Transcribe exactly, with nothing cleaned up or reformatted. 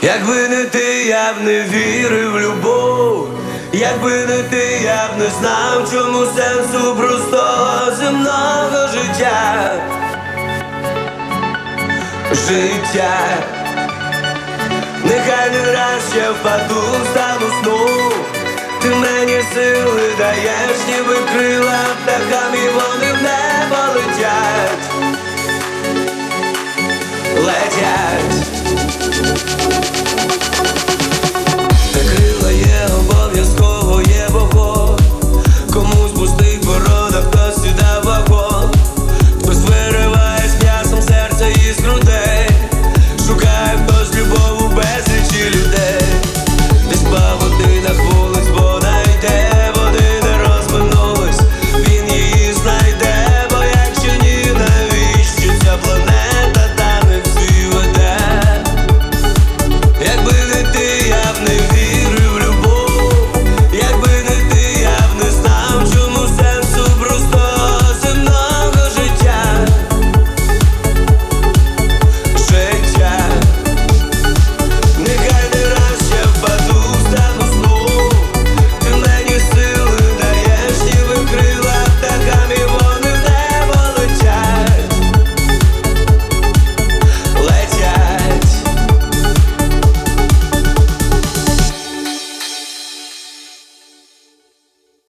Якби не ти, я б не вірив в любов. Якби не ти, я б не знав, чому сенсу простого земного життя. Життя. Нехай не раз ще впаду, стану сну. Ти мені сили даєш, ніби крила птахам, і вони в небі.